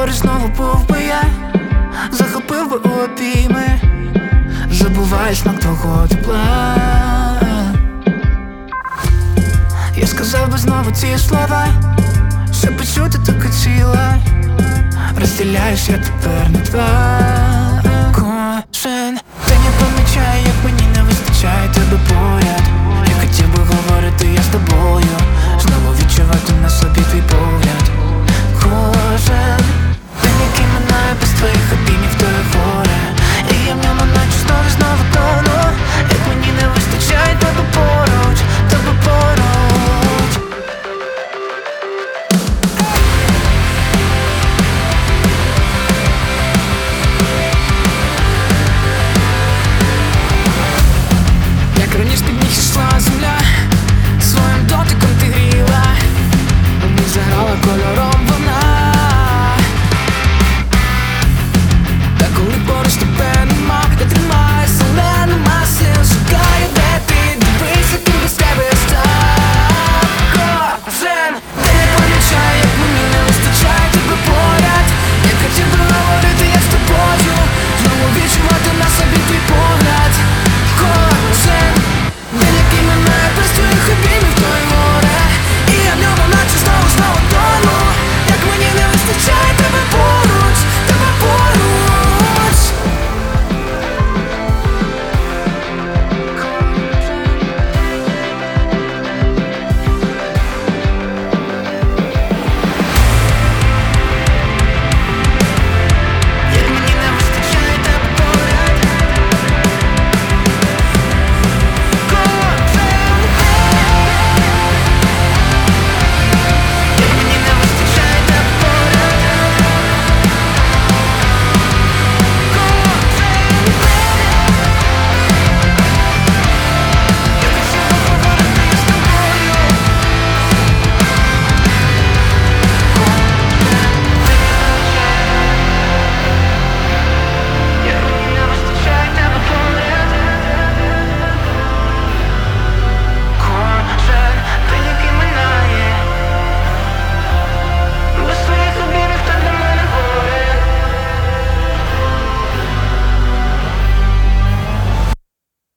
поруч знову був би я, захопив би у обійми, забуваєш на твого тепла. Я сказав би знову ці слова, щоб почути так хотіла. Розділяєш, я тепер не твоя. Кожен день я помічаю, як мені не вистачає тебе поряд.